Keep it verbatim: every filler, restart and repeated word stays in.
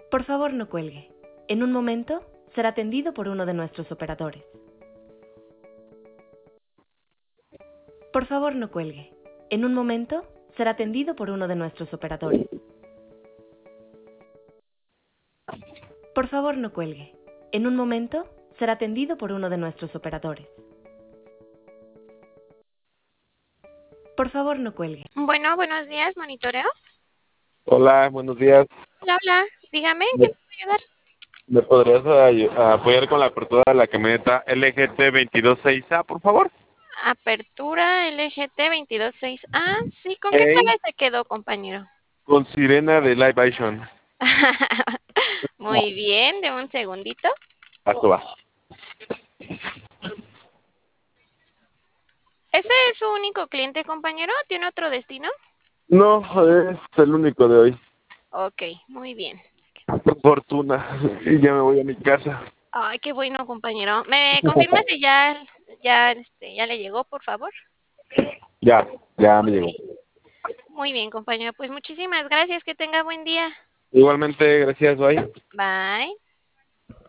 Por favor, no cuelgue. En un momento será atendido por uno de nuestros operadores. Por favor, no cuelgue. En un momento será atendido por uno de nuestros operadores. Por favor, no cuelgue. En un momento será atendido por uno de nuestros operadores. Por favor, no cuelgue. Bueno, buenos días, monitoreo. Hola, buenos días. Hola, hola. Dígame, ¿en qué ¿Me, te puedo ayudar? me podrías ay- apoyar con la apertura de la camioneta L G T veintidós seis A, por favor? Apertura L G T veintidós seis A. Sí, ¿con qué Hey. sala se quedó, compañero? Con sirena de Live Action. Muy bien, de un segundito. Esto va. ¿Ese es su único cliente, compañero? ¿Tiene otro destino? No, es el único de hoy. Ok, muy bien. Por fortuna. Y ya me voy a mi casa. Ay, qué bueno, compañero. ¿Me confirma si ya, ya, este, ya le llegó, por favor? Ya, ya me Ok. llegó. Muy bien, compañero. Pues muchísimas gracias. Que tenga buen día. Igualmente, gracias, bye. Bye.